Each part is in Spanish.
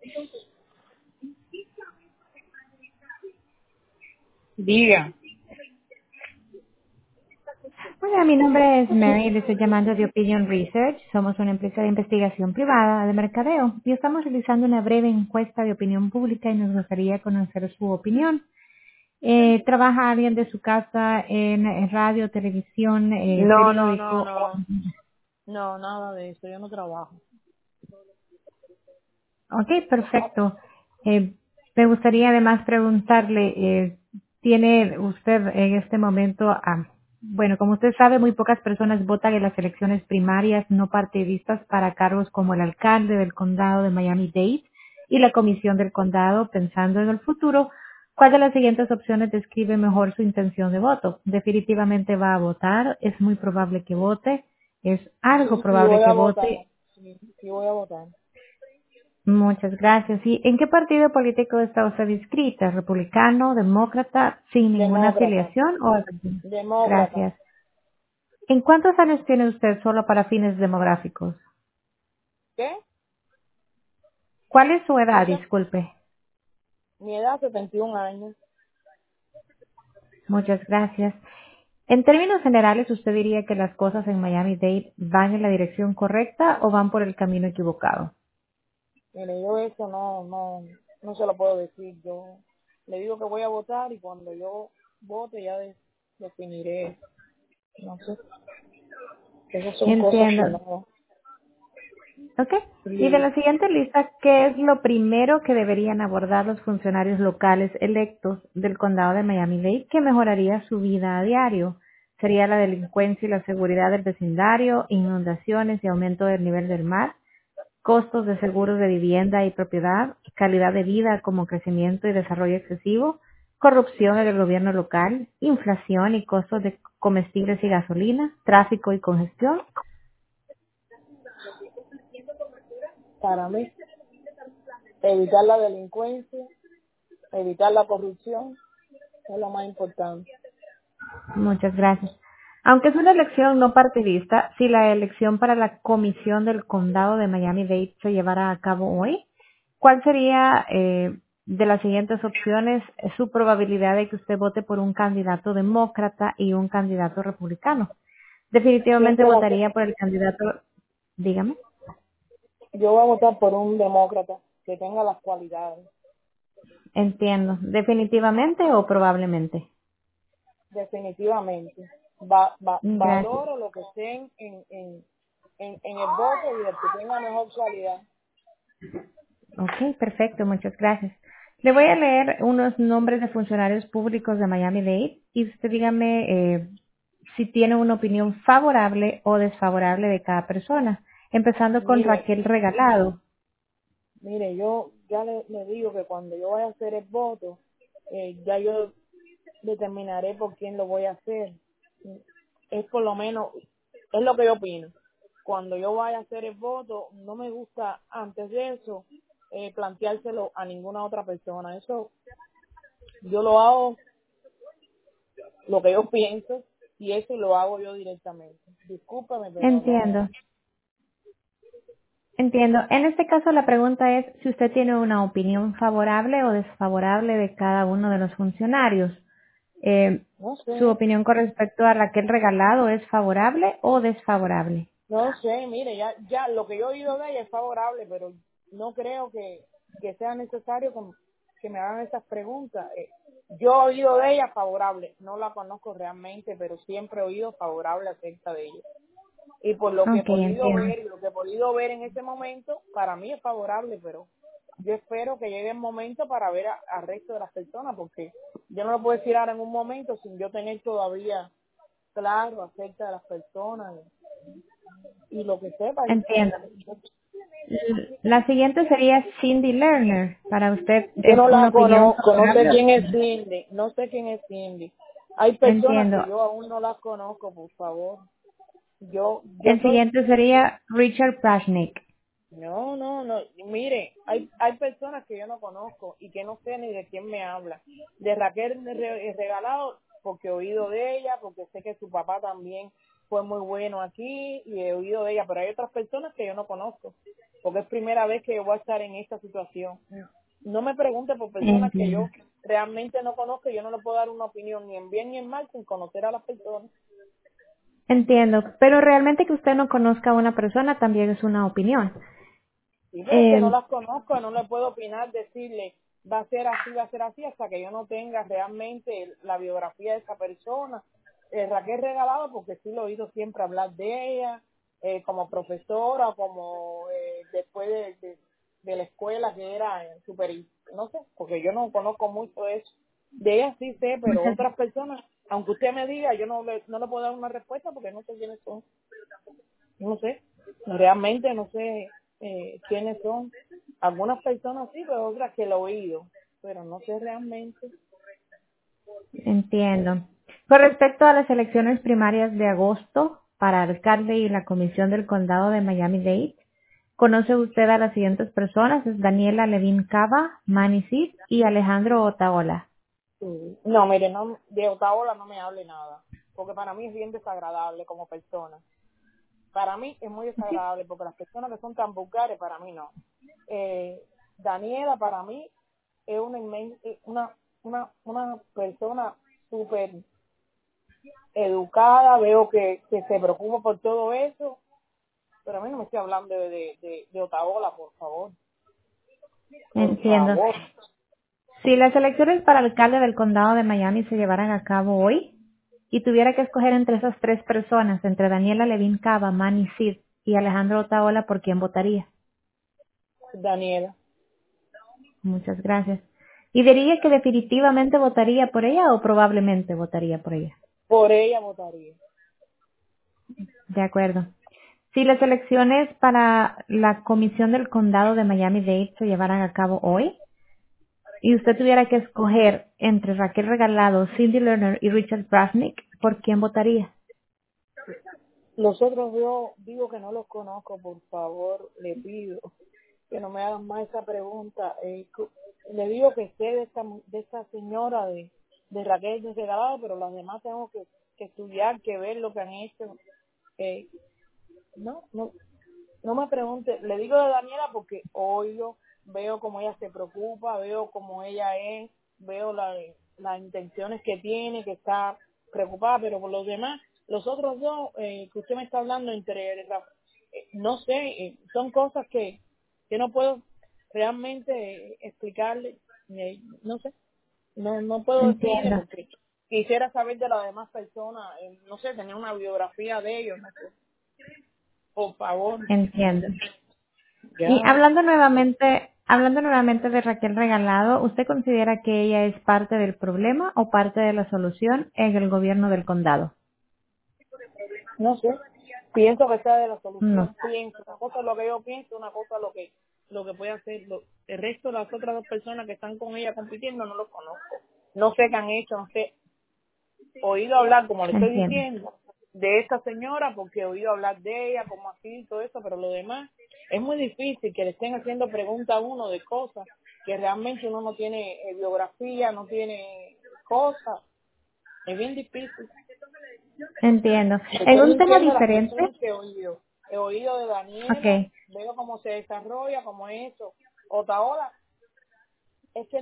Diga. Hola, mi nombre es Mary, le estoy llamando de Opinion Research. Somos una empresa de investigación privada de mercadeo y estamos realizando una breve encuesta de opinión pública y nos gustaría conocer su opinión. ¿Trabaja alguien de su casa en radio, televisión, No, no, no, periódico? no. No, nada de eso. Yo no trabajo. Ok, perfecto. Me gustaría además preguntarle, ¿tiene usted en este momento, bueno, como usted sabe, muy pocas personas votan en las elecciones primarias no partidistas para cargos como el alcalde del condado de Miami-Dade y la comisión del condado, pensando en el futuro? ¿Cuál de las siguientes opciones describe mejor su intención de voto? ¿Definitivamente va a votar? ¿Es muy probable que vote? ¿Es algo Sí, sí probable voy que a votar. vote? Sí, sí voy a votar. Muchas gracias. ¿Y en qué partido político está usted inscrita? ¿Republicano, demócrata, sin ninguna Demócrata. afiliación? Demócrata. Gracias. ¿En cuántos años tiene usted solo para fines demográficos? ¿Qué? ¿Cuál es su edad? Diga. Disculpe. Mi edad, 71 años. Muchas gracias. En términos generales, ¿usted diría que las cosas en Miami-Dade van en la dirección correcta o van por el camino equivocado? Mire, yo eso no se lo puedo decir. Yo le digo que voy a votar y cuando yo vote ya definiré. No sé. Esas son cosas que Entiendo. no. Ok. Y de Sí. la siguiente lista, ¿qué es lo primero que deberían abordar los funcionarios locales electos del condado de Miami-Dade que mejoraría su vida a diario? ¿Sería la delincuencia y la seguridad del vecindario, inundaciones y aumento del nivel del mar, costos de seguros de vivienda y propiedad, calidad de vida como crecimiento y desarrollo excesivo, corrupción en el gobierno local, inflación y costos de comestibles y gasolina, tráfico y congestión? Para mí, evitar la delincuencia, evitar la corrupción es lo más importante. Muchas gracias. Aunque es una elección no partidista, si la elección para la comisión del condado de Miami-Dade se llevara a cabo hoy, ¿cuál sería de las siguientes opciones su probabilidad de que usted vote por un candidato demócrata y un candidato republicano? Definitivamente Siempre va a ser, votaría por el candidato, dígame. yo voy a votar por un demócrata que tenga las cualidades, Entiendo. ¿Definitivamente o probablemente? definitivamente. Gracias. Valoro lo que estén en el voto y el que tenga mejor cualidad. Ok, perfecto, muchas gracias. Le voy a leer unos nombres de funcionarios públicos de Miami-Dade y usted dígame si tiene una opinión favorable o desfavorable de cada persona, empezando con Mire, Raquel Regalado. mire, yo ya le digo que cuando yo vaya a hacer el voto, ya yo determinaré por quién lo voy a hacer. Es por lo menos, es lo que yo opino. Cuando yo vaya a hacer el voto, no me gusta antes de eso planteárselo a ninguna otra persona. Eso yo lo hago, lo que yo pienso, y eso lo hago yo directamente. Discúlpame, pero no. Entiendo, entiendo. En este caso la pregunta es si usted tiene una opinión favorable o desfavorable de cada uno de los funcionarios. Eh, No ¿Su sé, opinión con respecto a Raquel Regalado es favorable o desfavorable? no sé, mire, ya lo que yo he oído de ella es favorable, pero no creo que sea necesario que me hagan esas preguntas. Yo he oído de ella favorable, no la conozco realmente, pero siempre he oído favorable acerca de ella. Y por lo que he Ok, podido entiendo. ver y lo que he podido ver en ese momento, para mí es favorable, pero yo espero que llegue el momento para ver al resto de las personas, porque yo no lo puedo decir ahora en un momento sin yo tener todavía claro acerca de las personas y lo que sepa. Entiendo. La siguiente sería Cindy Lerner. Para usted Yo es no una la opinión conozco, no sé favorable. quién es Cindy, no sé quién es Cindy. Hay personas Entiendo. que yo aún no las conozco, por favor. Yo El soy, siguiente sería Richard Prashnik. no, mire, hay personas que yo no conozco y que no sé ni de quién me habla. De Raquel Regalado, porque he oído de ella, porque sé que su papá también fue muy bueno aquí y he oído de ella, pero hay otras personas que yo no conozco, porque es primera vez que yo voy a estar en esta situación. No me pregunte por personas que Entiendo. yo realmente no conozco, yo no le puedo dar una opinión ni en bien ni en mal sin conocer a las personas. Entiendo, pero realmente que usted no conozca a una persona también es una opinión. Sí, pero es que no Eh, las conozco, no le puedo opinar, decirle va a ser así, hasta que yo no tenga realmente la biografía de esa persona. Raquel Regalado, porque sí lo he oído siempre hablar de ella, como profesora, como después de la escuela que era super, no sé, porque yo no conozco mucho eso. De ella sí sé, pero muchas, otras personas, aunque usted me diga, yo no le puedo dar una respuesta porque no sé quiénes son. No sé, realmente no sé quiénes son. Algunas personas sí, pero otras que lo he oído, pero no sé realmente. entiendo. Con respecto a las elecciones primarias de agosto para alcalde y la comisión del condado de Miami-Dade, ¿conoce usted a las siguientes personas? Es Daniela Levin Cava, Manny Sid y Alejandro Otaola. Sí. No, mire, no, de Otaola no me hable nada, porque para mí es bien desagradable como persona. Para mí es muy desagradable, porque las personas que son tan vulgares, para mí no. Daniela, para mí, es una persona súper educada, veo que se preocupa por todo eso, pero a mí no me estoy hablando de Otaola, por favor, por Entiendo. favor. Si las elecciones para alcalde del condado de Miami se llevaran a cabo hoy y tuviera que escoger entre esas tres personas, entre Daniela Levin Cava, Manny Sid y Alejandro Otaola, ¿por quién votaría? Daniela, Muchas gracias. ¿Y diría que definitivamente votaría por ella o probablemente votaría por ella? por ella votaría. De acuerdo. Si las elecciones para la comisión del condado de Miami-Dade se llevaran a cabo hoy y usted tuviera que escoger entre Raquel Regalado, Cindy Lerner y Richard Brasnick, ¿por quién votaría? Los otros yo digo que no los conozco, por favor, le pido que no me hagan más esa pregunta. Le digo que sé de esta señora de Raquel de Regalado, pero las demás tengo que estudiar, que ver lo que han hecho. Eh, no, no, no me pregunte, le digo de Daniela porque oigo, veo cómo ella se preocupa, veo cómo ella es, veo las intenciones que tiene, que está preocupada, pero por los demás, los otros dos que usted me está hablando no sé, son cosas que no puedo realmente explicarle, no sé, no puedo decirle Entiendo, porque quisiera saber de las demás personas, no sé, tener una biografía de ellos, no sé, por favor. entiendo. Y Ya, hablando nuevamente de Raquel Regalado, ¿usted considera que ella es parte del problema o parte de la solución en el gobierno del condado? no sé. Pienso que sea de la No. solución. Pienso, una cosa es lo que yo pienso, una cosa es lo que puede hacer. El resto de las otras dos personas que están con ella compitiendo no los conozco. No sé qué han hecho, no sé. He oído hablar, como le estoy Entiendo. diciendo, de esta señora porque he oído hablar de ella, como así y todo eso, pero lo demás es muy difícil que le estén haciendo preguntas a uno de cosas que realmente uno no tiene biografía, no tiene cosas. Es bien difícil. Entiendo. En Estoy un tema diciendo las diferente, personas que he oído. He oído de Daniela, ok, veo cómo se desarrolla, cómo es eso. Otaola, es que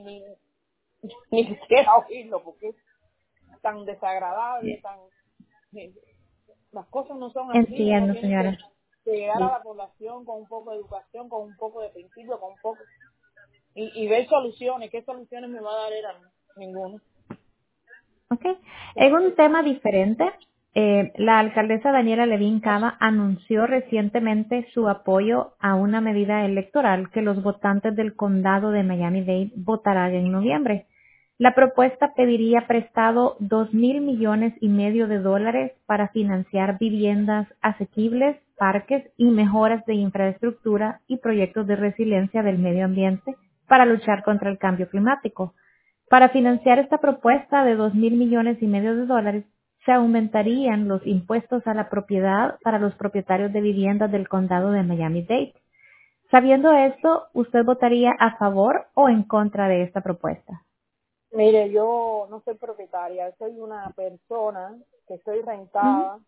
ni quisiera oírlo porque es tan desagradable, eh, las cosas no son así, uno entiendo, tiene señora. que llegar a la población con un poco de educación, con un poco de principio, con un poco, y ver soluciones. ¿Qué soluciones me va a dar él a mí? Ninguna. Ok. En un tema diferente, la alcaldesa Daniela Levin Cava anunció recientemente su apoyo a una medida electoral que los votantes del condado de Miami-Dade votarán en noviembre. La propuesta pediría prestado 2.500.000 de dólares para financiar viviendas asequibles, parques y mejoras de infraestructura y proyectos de resiliencia del medio ambiente para luchar contra el cambio climático. Para financiar esta propuesta de 2.500.000 de dólares, se aumentarían los impuestos a la propiedad para los propietarios de viviendas del condado de Miami-Dade. Sabiendo esto, ¿usted votaría a favor o en contra de esta propuesta? Mire, yo no soy propietaria, soy una persona que estoy Ujú. rentada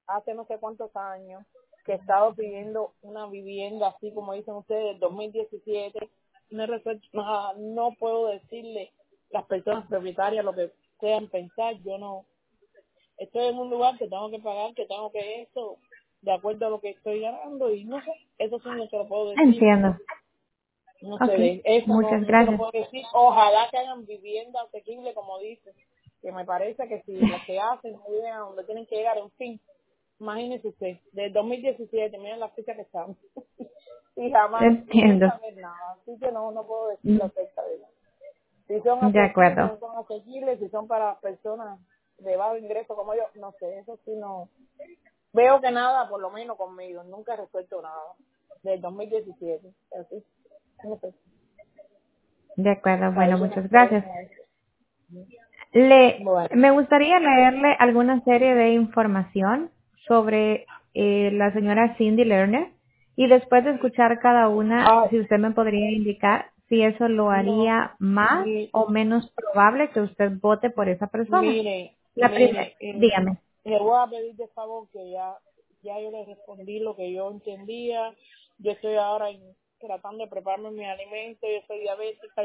hace no sé cuántos años que he estado pidiendo una vivienda, así como dicen ustedes, del 2017. No he resuelto nada, no puedo decirle las personas propietarias lo que puedan pensar. Yo no, estoy en un lugar que tengo que pagar, que tengo que eso, de acuerdo a lo que estoy ganando, y no sé, eso sí no se lo puedo decir. Entiendo. No sé, Ok, eso muchas no se lo gracias. puedo decir. Ojalá que hagan vivienda asequible, como dicen, que me parece que si las que hacen no llegan a donde tienen que llegar, en fin. Imagínese usted, del 2017, miren la fecha que estamos, y jamás, sin Entiendo. saber nada. Así que no puedo decir Mm, acerca de eso. Si son De asequibles, acuerdo. no son asequibles, si son para personas de bajo ingreso como yo, no sé, eso sí no. Veo que nada, por lo menos conmigo, nunca he resuelto nada del 2017, así, no sé. De acuerdo. Ahí Bueno, yo no muchas sé gracias. cómo es. Bueno, Me gustaría leerle alguna serie de información sobre la señora Cindy Lerner y después de escuchar cada una, ah, si usted me podría indicar si eso lo no, haría más mi, o menos probable que usted vote por esa persona. La primera, mire, dígame. le voy a pedir de favor que ya yo le respondí lo que yo entendía. Yo estoy ahora tratando de prepararme mi alimento, yo soy diabética,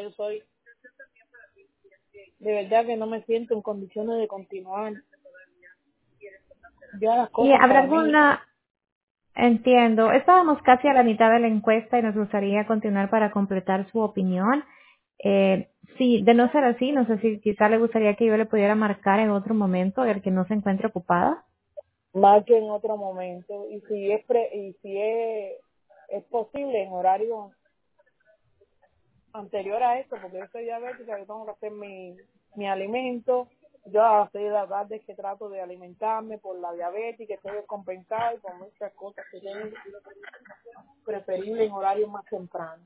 de verdad que no me siento en condiciones de continuar. Ya las ¿Y cosas habrá para mí, alguna? Entiendo. Estábamos casi a la mitad de la encuesta y nos gustaría continuar para completar su opinión. Sí, de no ser así, no sé si quizá le gustaría que yo le pudiera marcar en otro momento el que no se encuentre ocupada. más que en otro momento, y si es posible en horario anterior a esto, porque yo soy diabética, yo tengo que hacer mi alimento. Yo a las 6 de la tarde es que trato de alimentarme por la diabetes, que estoy descompensada y por muchas cosas que tengo, preferible en horario más temprano.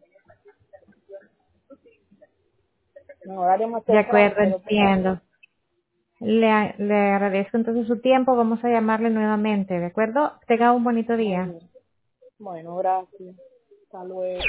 En horario más De temprano, acuerdo, pero entiendo. Le agradezco entonces su tiempo. Vamos a llamarle nuevamente, ¿de acuerdo? Tenga un bonito muy día. bien. Bueno, gracias. Hasta luego.